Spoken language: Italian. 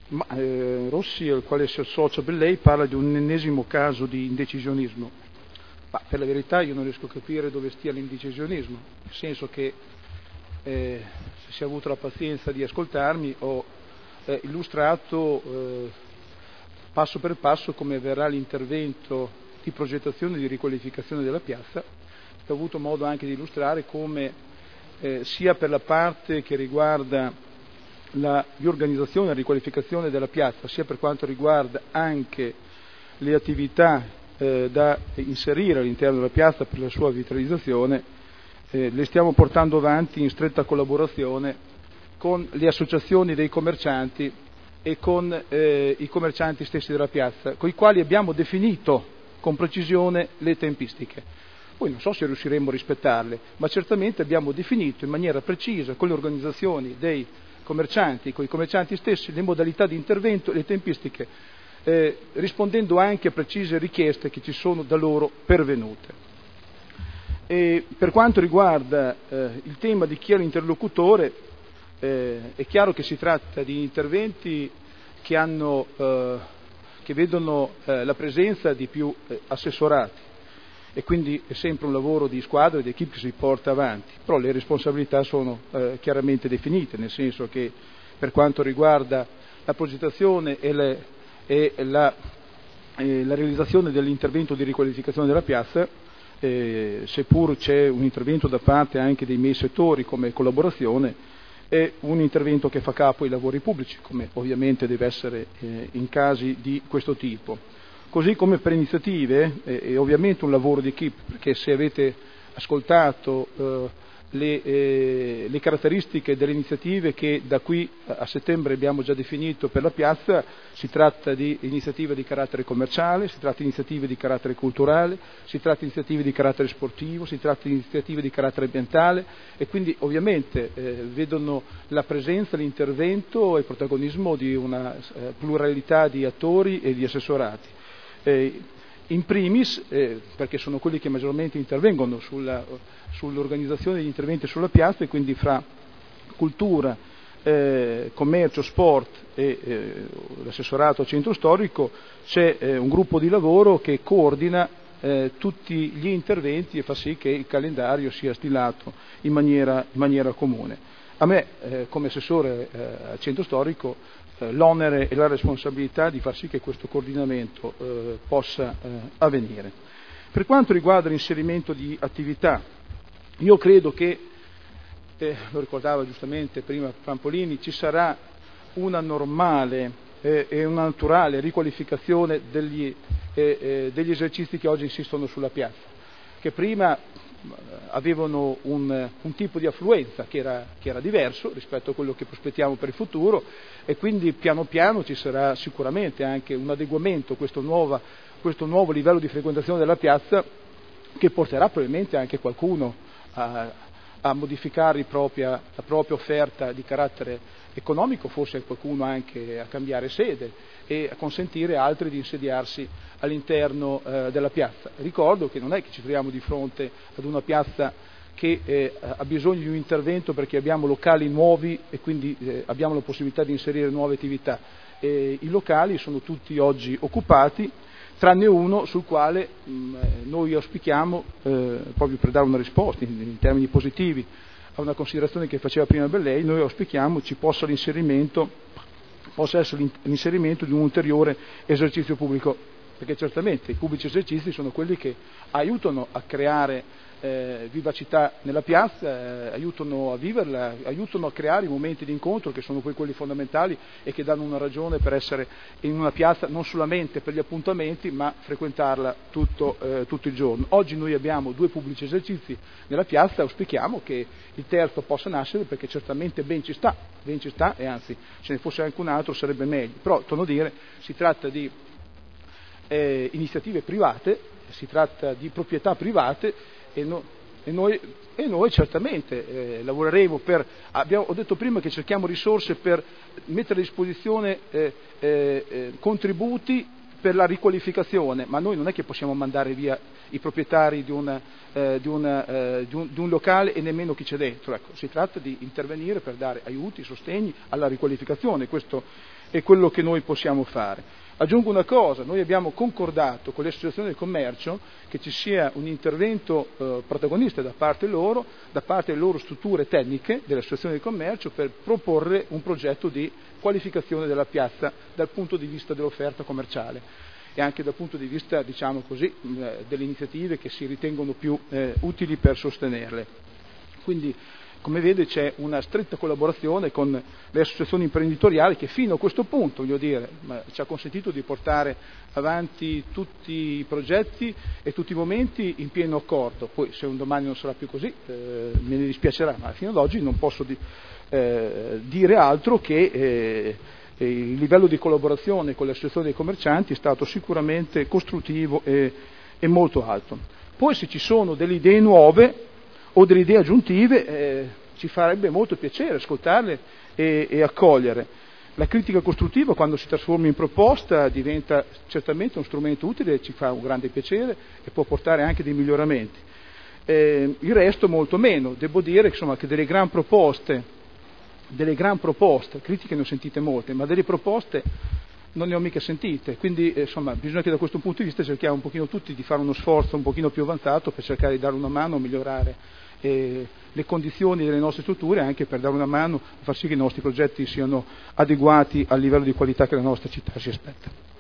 Rossi, al quale si associa Bellei, parla di un ennesimo caso di indecisionismo. Ma per la verità io non riesco a capire dove stia l'indecisionismo, nel senso che se si è avuto la pazienza di ascoltarmi ho illustrato passo per passo come avverrà l'intervento di progettazione e di riqualificazione della piazza. Ho avuto modo anche di illustrare come sia per la parte che riguarda la riorganizzazione e la riqualificazione della piazza, sia per quanto riguarda anche le attività da inserire all'interno della piazza per la sua vitalizzazione, le stiamo portando avanti in stretta collaborazione con le associazioni dei commercianti e con i commercianti stessi della piazza, con i quali abbiamo definito con precisione le tempistiche. Poi non so se riusciremo a rispettarle, ma certamente abbiamo definito in maniera precisa con le organizzazioni dei commercianti, con i commercianti stessi, le modalità di intervento e le tempistiche, rispondendo anche a precise richieste che ci sono da loro pervenute. E per quanto riguarda il tema di chi è l'interlocutore, è chiaro che si tratta di interventi che vedono la presenza di più assessorati, e quindi è sempre un lavoro di squadra e di equipe che si porta avanti, però le responsabilità sono chiaramente definite, nel senso che per quanto riguarda la progettazione e la realizzazione dell'intervento di riqualificazione della piazza, seppur c'è un intervento da parte anche dei miei settori come collaborazione, è un intervento che fa capo ai lavori pubblici, come ovviamente deve essere in casi di questo tipo. Così come per iniziative è ovviamente un lavoro di equipe, perché se avete ascoltato le caratteristiche delle iniziative che da qui a settembre abbiamo già definito per la piazza, si tratta di iniziative di carattere commerciale, si tratta di iniziative di carattere culturale, si tratta di iniziative di carattere sportivo, si tratta di iniziative di carattere ambientale, e quindi ovviamente vedono la presenza, l'intervento e il protagonismo di una pluralità di attori e di assessorati. In primis, perché sono quelli che maggiormente intervengono sull'organizzazione degli interventi sulla piazza, e quindi fra cultura, commercio, sport e l'assessorato centro storico c'è un gruppo di lavoro che coordina tutti gli interventi e fa sì che il calendario sia stilato in maniera comune. A me, come assessore al centro storico, l'onere e la responsabilità di far sì che questo coordinamento possa avvenire. Per quanto riguarda l'inserimento di attività, io credo che, lo ricordava giustamente prima Pampolini, ci sarà una normale e una naturale riqualificazione degli esercizi che oggi insistono sulla piazza, che prima avevano un tipo di affluenza che era diverso rispetto a quello che prospettiamo per il futuro, e quindi piano piano ci sarà sicuramente anche un adeguamento a questo nuovo livello di frequentazione della piazza, che porterà probabilmente anche qualcuno a modificare la propria offerta di carattere economico, forse qualcuno anche a cambiare sede e a consentire a altri di insediarsi all'interno della piazza. Ricordo che non è che ci troviamo di fronte ad una piazza che ha bisogno di un intervento perché abbiamo locali nuovi e quindi abbiamo la possibilità di inserire nuove attività. I locali sono tutti oggi occupati, tranne uno sul quale noi auspichiamo, proprio per dare una risposta in termini positivi a una considerazione che faceva prima Bellei, noi auspichiamo ci possa essere l'inserimento di un ulteriore esercizio pubblico, perché certamente i pubblici esercizi sono quelli che aiutano a creare vivacità nella piazza, aiutano a viverla, aiutano a creare i momenti di incontro che sono quelli fondamentali e che danno una ragione per essere in una piazza non solamente per gli appuntamenti, ma frequentarla tutto il giorno. Oggi noi abbiamo 2 pubblici esercizi nella piazza, auspichiamo che il terzo possa nascere, perché certamente ben ci sta, e anzi se ne fosse anche un altro sarebbe meglio, però torno a dire, si tratta di iniziative private, si tratta di proprietà private, e noi certamente lavoreremo ho detto prima che cerchiamo risorse per mettere a disposizione contributi per la riqualificazione, ma noi non è che possiamo mandare via i proprietari di un locale e nemmeno chi c'è dentro, ecco, si tratta di intervenire per dare aiuti, sostegni alla riqualificazione, questo è quello che noi possiamo fare. Aggiungo una cosa, noi abbiamo concordato con le associazioni del commercio che ci sia un intervento protagonista da parte delle loro strutture tecniche, delle associazioni del commercio, per proporre un progetto di qualificazione della piazza dal punto di vista dell'offerta commerciale e anche dal punto di vista, diciamo così, delle iniziative che si ritengono più utili per sostenerle. Quindi, come vede, c'è una stretta collaborazione con le associazioni imprenditoriali che fino a questo punto, voglio dire, ci ha consentito di portare avanti tutti i progetti e tutti i momenti in pieno accordo. Poi se un domani non sarà più così me ne dispiacerà, ma fino ad oggi non posso dire altro che il livello di collaborazione con le associazioni dei commercianti è stato sicuramente costruttivo e molto alto. Poi se ci sono delle idee nuove o delle idee aggiuntive, ci farebbe molto piacere ascoltarle e accogliere. La critica costruttiva, quando si trasforma in proposta, diventa certamente uno strumento utile, ci fa un grande piacere e può portare anche dei miglioramenti. Il resto molto meno. Devo dire insomma, che delle gran proposte, critiche ne ho sentite molte, ma delle proposte non ne ho mica sentite, quindi insomma bisogna che da questo punto di vista cerchiamo un pochino tutti di fare uno sforzo un pochino più avanzato per cercare di dare una mano a migliorare le condizioni delle nostre strutture, anche per dare una mano a far sì che i nostri progetti siano adeguati al livello di qualità che la nostra città si aspetta.